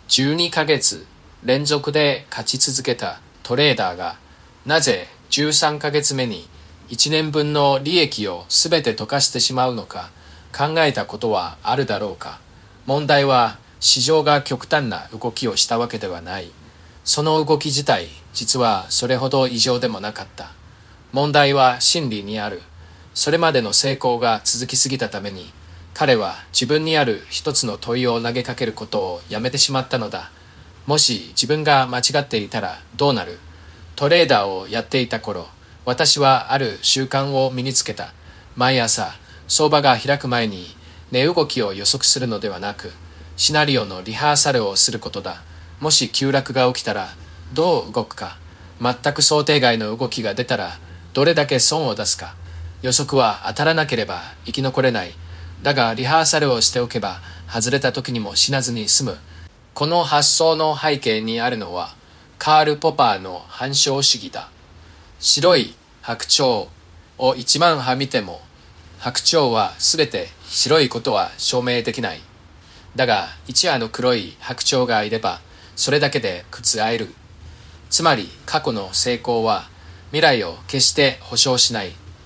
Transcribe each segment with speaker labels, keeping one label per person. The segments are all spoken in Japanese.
Speaker 1: 12ヶ月連続で勝ち続けたトレーダーがなぜ13ヶ月目に1年分の利益をすべて溶かしてしまうのか考えたことはあるだろうか。問題は市場が極端な動きをしたわけではない。その動き自体、実はそれほど異常でもなかった。問題は心理にある。それまでの成功が続きすぎたために、彼は自分にある一つの問いを投げかけることをやめてしまったのだ。もし自分が間違っていたらどうなる？トレーダーをやっていた頃、私はある習慣を身につけた。毎朝、相場が開く前に値動きを予測するのではなく、シナリオのリハーサルをすることだ。もし急落が起きたらどう動くか、全く想定外の動きが出たらどれだけ損を出すか。予測は当たらなければ生き残れない。だがリハーサルをしておけば外れた時にも死なずに済む。この発想の背景にあるのはカール・ポパーの反証主義だ。白い白鳥を1万羽見ても白鳥はすべて白いことは証明できない。だが1羽の黒い白鳥がいればそれだけで覆る。つまり過去の成功は未来を決して保証しない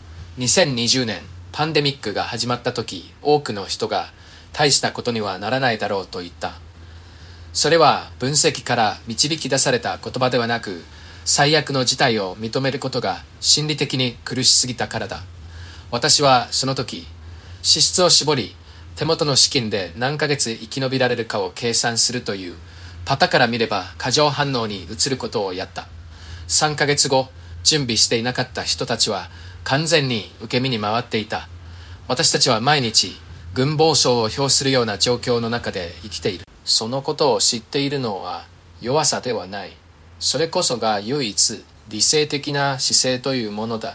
Speaker 1: 。2020年パンデミックが始まった時、多くの人が大したことにはならないだろうと言った。それは分析から導き出された言葉ではなく、最悪の事態を認めることが心理的に苦しすぎたからだ。私はその時、支出を絞り、手元の資金で何ヶ月生き延びられるかを計算するという、パタから見れば過剰反応に移ることをやった。3ヶ月後、準備していなかった人たちは完全に受け身に回っていた。私たちは毎日、軍暴走を表するような状況の中で生きている。そのことを知っているのは弱さではない。それこそが唯一理性的な姿勢というものだ。